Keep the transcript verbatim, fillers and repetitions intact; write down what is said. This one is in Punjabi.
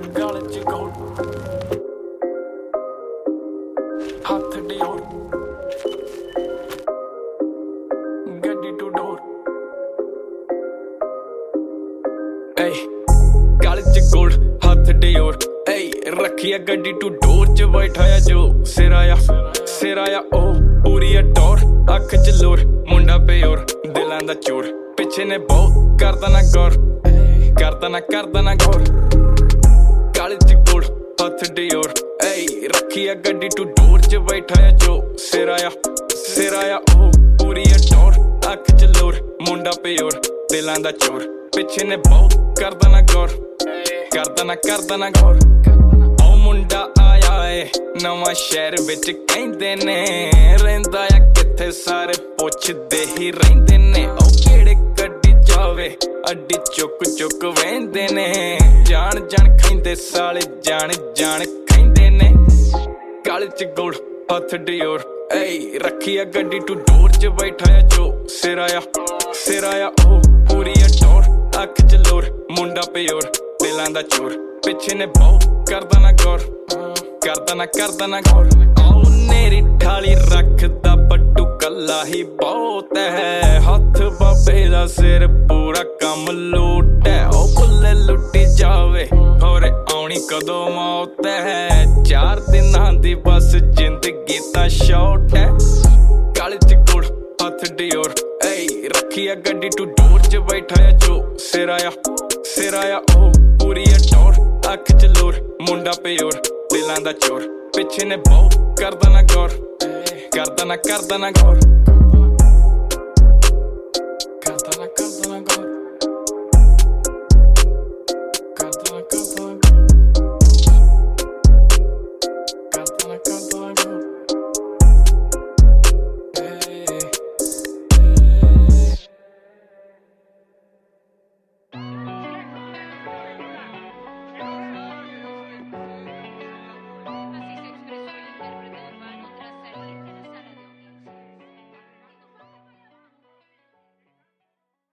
ਗਲ ਚ ਗੋਲ ਹੱਥ ਡਿਓਰ ਗੱਡੀ ਟੂ ਡੋਰ ਏ ਗਲ ਚ ਗੋਲ ਹੱਥ ਡਿਓਰ ਏ ਰੱਖਿਆ ਗੱਡੀ ਟੂ ਡੋਰ ਚ ਬੈਠਾਇਆ ਜੋ ਸਿਰਾਇਆ ਸਿਰਾਇਆ ਉਹ ਪੂਰੀ ਆ ਟੌਰ ਅੱਖ ਚ ਲੋਰ ਮੁੰਡਾ ਪਿਓਰ ਦਿਲਾਂ ਦਾ ਚੋਰ ਪਿੱਛੇ ਨੇ ਬਹੁਤ ਕਰਦਾ ਨਾ ਗੌਰ ਕਰਦਾ ਨਾ ਕਰਦਾ ਨਾ ਗੌਰ ਕਾਲੇ ਚ ਗੋਲ ਹੱਥ ਡਿਓਰ ਏ ਰੱਖੀ ਆ ਗੱਡੀ ਟੂ ਡੋਰ ਚ ਬੈਠਾਇਆ ਜੋ ਸਿਰਾਇਆ ਸਿਰਾਇਆ ਉਹ ਪੂਰੀ ਆ ਟੌਰ ਅੱਖ ਚ ਲੋਰ ਮੁੰਡਾ ਪਿਓਰ ਦਿਲਾਂ ਦਾ ਚੋਰ ਪਿੱਛੇ ਨੇ ਬਹੁਤ ਕਰਦਾ ਨਾ ਗੌਰ ਕਰਦਾ ਨਾ ਕਰਦਾ ਨਾ ਗੌਰ ਉਹ ਮੁੰਡਾ ਆਇਆ ਏ ਨਵਾਂ ਸ਼ਹਿਰ ਵਿੱਚ ਕਹਿੰਦੇ ਨੇ ਰਹਿੰਦਾ ਆ ਕਿੱਥੇ ਸਾਰੇ ਪੁੱਛਦੇ ਹੀ ਰਹਿੰਦੇ ਨੇ ਉਹ ਕਿਹੜੇ ਗੱਡੀ ਜਾਵੇ ਅੱਡੀ ਚੁੱਕ ਚੁੱਕ ਵਹਿੰਦੇ ਨੇ ਜਾਣ ਜਾਣ ਖੈਂਦੇ ਸਾਲੇ ਜਾਣ ਜਾਣ ਖੈਂਦੇ ਨੇ ਗਲ ਚ ਗੋਲ ਹੱਥ ਡਿਓਰ ਏ ਰੱਖੀ ਆ ਗੱਡੀ ਟੂ ਡੋਰ ਚ ਬੈਠਾਇਆ ਜੋ ਸਿਰਾਇਆ ਸਿਰਾਇਆ ਉਹ ਪੂਰੀ ਆ ਟੌਰ ਅੱਖ ਚ ਲੋਰ ਮੁੰਡਾ ਪਿਓਰ ਦਿਲਾਂ ਦਾ ਚੋਰ ਪਿੱਛੇ ਨੇ ਬਹੁਤ ਕਰਦਾ ਨਾ ਗੌਰ ਕਰਦਾ ਨਾ ਕਰਦਾ ਨਾ ਗੌਰ ਉਹ ਨੇਰੀ ਠਾਲੀ ਰੱਖਦਾ ਬੱਟੂ ਕੱਲਾ ਹੀ ਬਹੁਤ ਹੈ ਹੱਥ ਬਾਬੇ ਦਾ ਸਿਰ ਪੂਰਾ ਕੰਮ ਲੂਟ ਹੈ ਉਹ ਭੁੱਲੇ ਲੁੱਟੀ ਜਾਵੇ ਹੋਰੇ ਆਉਣੀ ਕਦੋਂ ਮੌਤ ਹੈ ਚਾਰ ਦਿਨਾਂ ਦੀ ਬਸ ਜ਼ਿੰਦਗੀ ਤਾਂ ਸ਼ਾਰਟ ਹੈ ਗਲ ਚ ਗੋਲ ਹੱਥ ਡਿਓਰ ਏ ਰੱਖੀ ਆ ਗੱਡੀ ਟੂ ਡੋਰ ਚ ਬੈਠਾਇਆ ਜੋ ਸਿਰਾਇਆ ਸਿਰਾਇਆ ਉਹ ਪੂਰੀ ਆ ਟੌਰ ਅੱਖ ਚ ਲੋਰ ਮੁੰਡਾ ਪਿਓਰ ਦਿਲਾਂ ਦਾ ਚੋਰ ਪਿੱਛੇ ਨੇ ਬਹੁਤ ਕਰਦਾ ਨਾ ਗੌਰ ਕਰਦਾ ਨਾ ਕਰਦਾ ਨਾ ਗੌਰ